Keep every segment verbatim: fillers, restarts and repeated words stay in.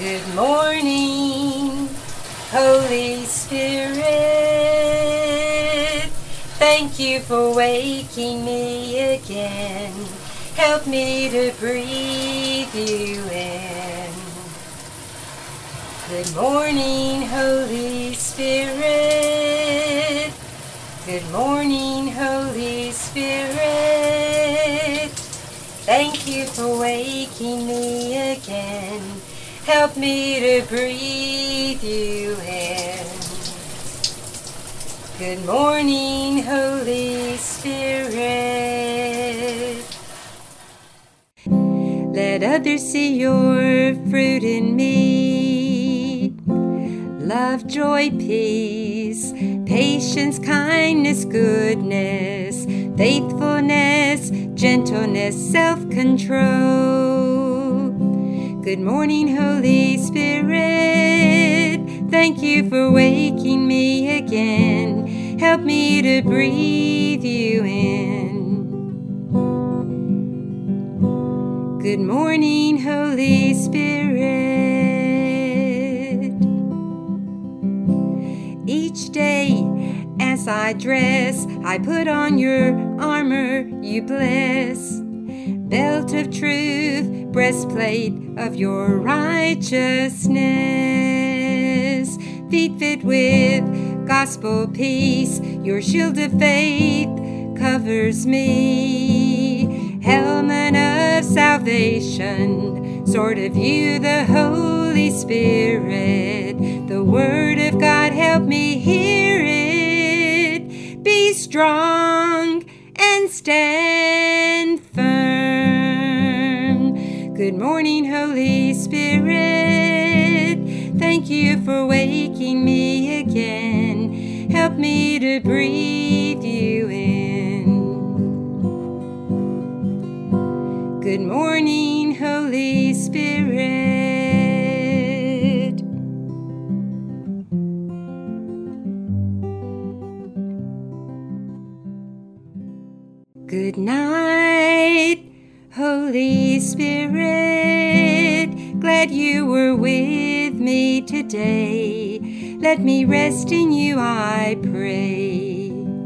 Good morning, Holy Spirit. Thank you for waking me again. Help me to breathe you in. Good morning, Holy Spirit. Good morning, Holy Spirit. Thank you for waking me again. Help me to breathe you in. Good morning, Holy Spirit. Let others see your fruit in me. Love, joy, peace, patience, kindness, goodness, faithfulness, gentleness, self-control. Good morning, Holy Spirit. Thank you for waking me again. Help me to breathe you in. Good morning, Holy Spirit. Each day as I dress, I put on your armor you bless. Belt of truth, breastplate of your righteousness. Feet fit with gospel peace, your shield of faith covers me. Helmet of salvation, sword of you, the Holy Spirit. The word of God, help me hear it. Be strong and stand firm. Good morning, Holy Spirit. Thank you for waking me again. Help me to breathe you in. Good morning, Holy Spirit. Good night, Holy Spirit. Glad you were with me today. Let me rest in you, I pray.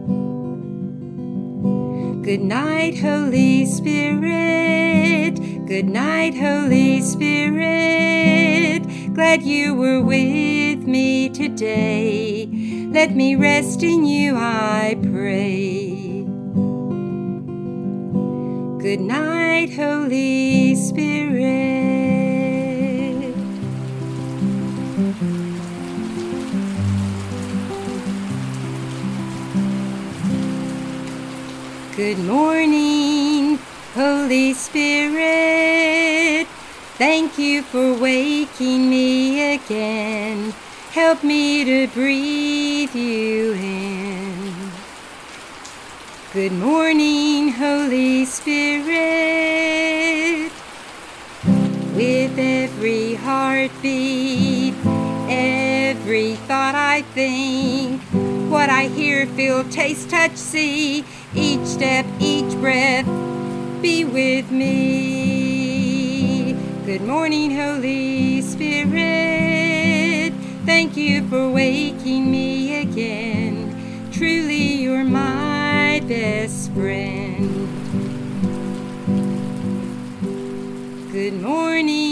Good night, Holy Spirit. Good night, Holy Spirit. Glad you were with me today. Let me rest in you, I pray. Good night, Holy Spirit. Good morning, Holy Spirit. Thank you for waking me again. Help me to breathe you in. Good morning, Holy Spirit. With every heartbeat, every thought I think, what I hear, feel, taste, touch, see, each step, each breath, be with me. Good morning, Holy Spirit. Thank you for waking me again. Truly, you're my best friend. Good morning.